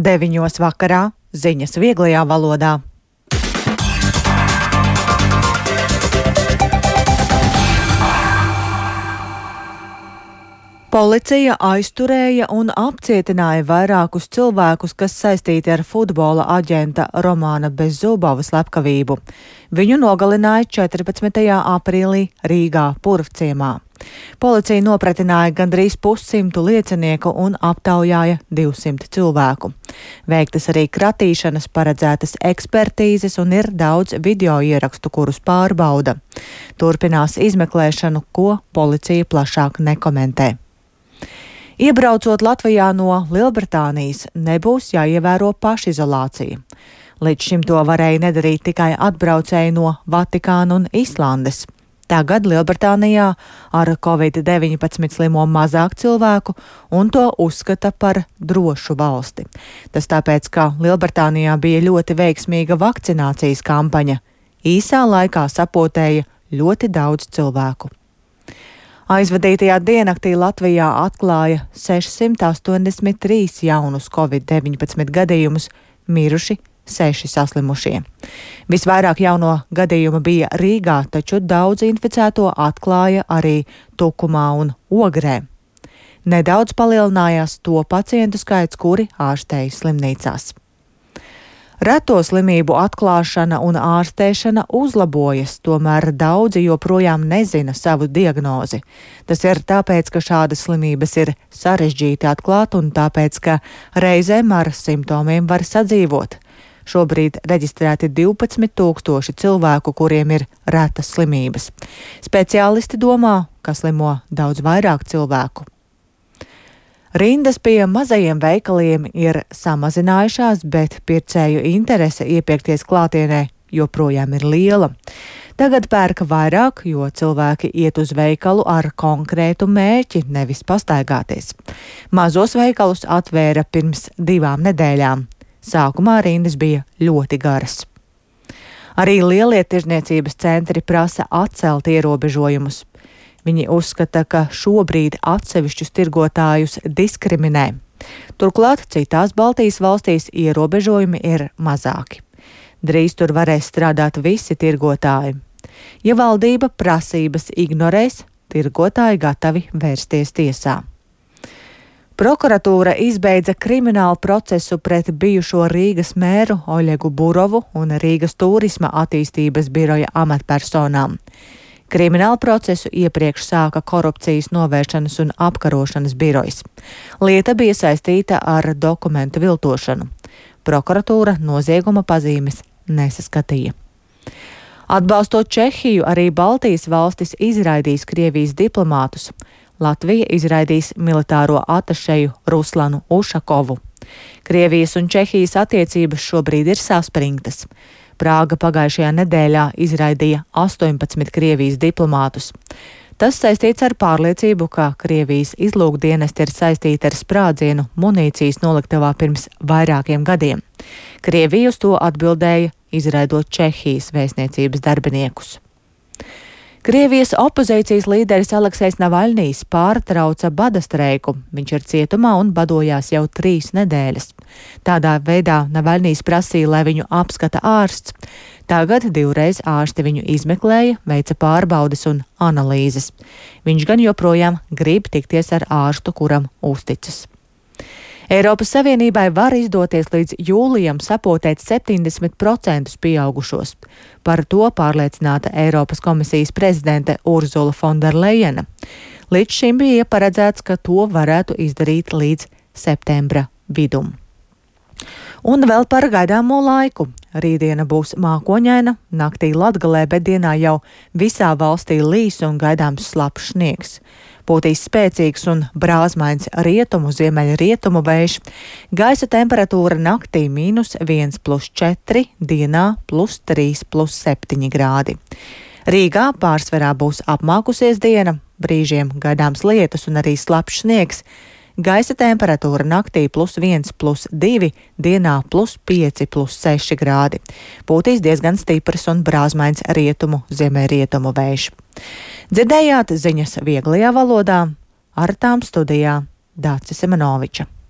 9 vakarā ziņas vieglajā valodā. Policija aizturēja un apcietināja vairākus cilvēkus, kas saistīti ar futbola aģenta Romāna Bezzubova slepkavību. Viņu nogalināja 14. aprīlī Rīgā Purvciemā. Policija nopratināja gandrīz 100 liecinieku un aptaujāja 200 cilvēku. Veiktas arī kratīšanas, paredzētas ekspertīzes un ir daudz video ierakstu, kurus pārbauda. Turpinās izmeklēšanu, ko policija plašāk nekomentē. Iebraucot Latvijā no Lielbritānijas, nebūs jāievēro pašizolācija. Līdz šim to varēja nedarīt tikai atbraucēji no Vatikāna un Islandes. Tagad Lielbritānijā ar Covid-19 slimo mazāk cilvēku un to uzskata par drošu valsti. Tas tāpēc, ka Lielbritānijā bija ļoti veiksmīga vakcinācijas kampaņa. Īsā laikā sapotēja ļoti daudz cilvēku. Aizvadītajā diennaktī Latvijā atklāja 683 jaunus Covid-19 gadījumus, miruši 6 saslimušie. Visvairāk jauno gadījumu bija Rīgā, taču daudz inficēto atklāja arī Tukumā un Ogrē. Nedaudz palielinājās to pacientu skaits, kuri ārstējas slimnīcās. Reto slimību atklāšana un ārstēšana uzlabojas, tomēr daudzi joprojām nezina savu diagnozi. Tas ir tāpēc, ka šādas slimības ir sarežģīti atklāt un tāpēc, ka reizēm ar simptomiem var sadzīvot. Šobrīd reģistrēti 12,000 cilvēku, kuriem ir retas slimības. Speciālisti domā, ka slimo daudz vairāk cilvēku. Rindas pie mazajiem veikaliem ir samazinājušās, bet pircēju interese iepirkties klātienē joprojām ir liela. Tagad pērka vairāk, jo cilvēki iet uz veikalu ar konkrētu mērķi, nevis pastaigāties. Mazos veikalus atvēra pirms 2 nedēļām. Sākumā rindas bija ļoti garas. Arī lielie tirdzniecības centri prasa atcelt ierobežojumus. Viņi uzskata, ka šobrīd atsevišķus tirgotājus diskriminē. Turklāt citās Baltijas valstīs ierobežojumi ir mazāki. Drīz tur varēs strādāt visi tirgotāji. Ja valdība prasības ignorēs, tirgotāji gatavi vērsties tiesā. Prokuratūra izbeidza kriminālu procesu pret bijušo Rīgas mēru Oļegu Burovu un Rīgas turisma attīstības biroja amatpersonām. Kriminālu procesu iepriekš sāka korupcijas novēršanas un apkarošanas birojas. Lieta bija saistīta ar dokumentu viltošanu. Prokuratūra nozieguma pazīmes nesaskatīja. Atbalstot Čehiju, arī Baltijas valstis izraidīs Krievijas diplomātus. Latvija izraidīs militāro atašeju Ruslanu Ušakovu. Krievijas un Čehijas attiecības šobrīd ir saspringtas. Prāga pagājušajā nedēļā izraidīja 18 Krievijas diplomātus. Tas saistīts ar pārliecību, ka Krievijas izlūkdienesti ir saistīti ar sprādzienu munīcijas noliktavā pirms vairākiem gadiem. Krievija uz to atbildēja, izraidot Čehijas vēstniecības darbiniekus. Krievijas opozīcijas līderis Aleksejs Navaļnijs pārtrauca bada streiku. Viņš ir cietumā un badojās jau 3 nedēļas. Tādā veidā Navaļnijs prasīja, lai viņu apskata ārsts. Tagad 2 reizes ārsti viņu izmeklēja, veica pārbaudes un analīzes. Viņš gan joprojām grib tikties ar ārstu, kuram uzticas. Eiropas Savienībai var izdoties līdz jūlijam sapotēt 70% pieaugušos. Par to pārliecināta Eiropas komisijas prezidente Urzula Fonderlejena. Līdz šim bija paredzēts, ka to varētu izdarīt līdz septembra vidum. Un vēl par gaidāmo laiku. Rītdiena būs mākoņaina, naktī Latgalē, bet dienā jau visā valstī līs un gaidāms slapjš sniegs. Pūtīs spēcīgs un brāzmains rietumu, ziemeļrietumu vējš. Gaisa temperatūra naktī -1,+4, dienā +3,+7 grādi. Rīgā pārsvarā būs apmākusies diena, brīžiem gaidāms lietus un arī slapjš sniegs. Gaisa temperatūra naktī +1,+2, dienā +5,+6 grādi. Pūtīs diezgan stiprs un brāzmains rietumu, ziemeļrietumu vējš. Dzirdējāt ziņas vieglajā valodā, ar tām studijā Dācis Semenoviča.